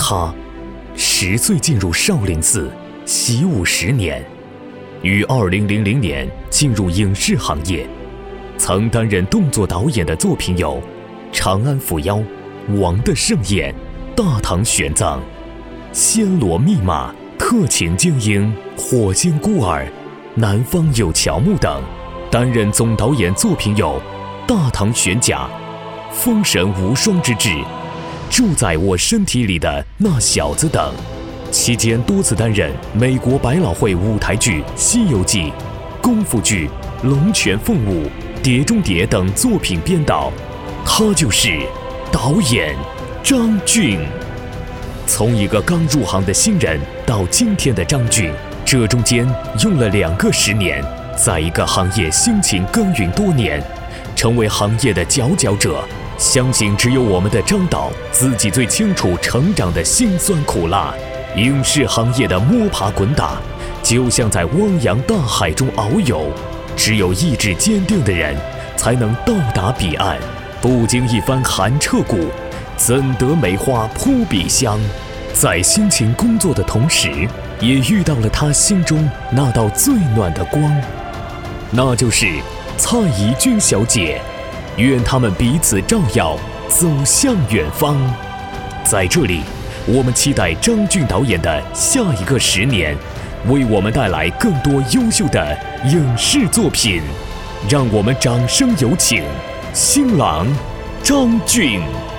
他10岁进入少林寺习武10年，于2000年进入影视行业。曾担任动作导演的作品有《长安伏妖》《王的盛宴》《大唐玄奘》《暹罗密码》《特勤精英》《火箭孤儿》《南方有乔木》等。担任总导演作品有《大唐玄甲》《封神无双之志》《住在我身体里的那小子》等。期间多次担任美国百老汇舞台剧《西游记》、功夫剧《龙拳凤舞》、《碟中谍》等作品编导。他就是导演张俊。从一个刚入行的新人到今天的张俊，这中间用了2个10年，在一个行业辛勤耕耘多年，成为行业的佼佼者。相信只有我们的张导自己最清楚成长的辛酸苦辣。影视行业的摸爬滚打，就像在汪洋大海中遨游，只有意志坚定的人才能到达彼岸。不经一番寒彻骨，怎得梅花扑鼻香。在辛勤工作的同时，也遇到了他心中那道最暖的光，那就是蔡宜君小姐。愿他们彼此照耀，走向远方。在这里，我们期待张俊导演的下一个10年，为我们带来更多优秀的影视作品。让我们掌声有请新郎张俊。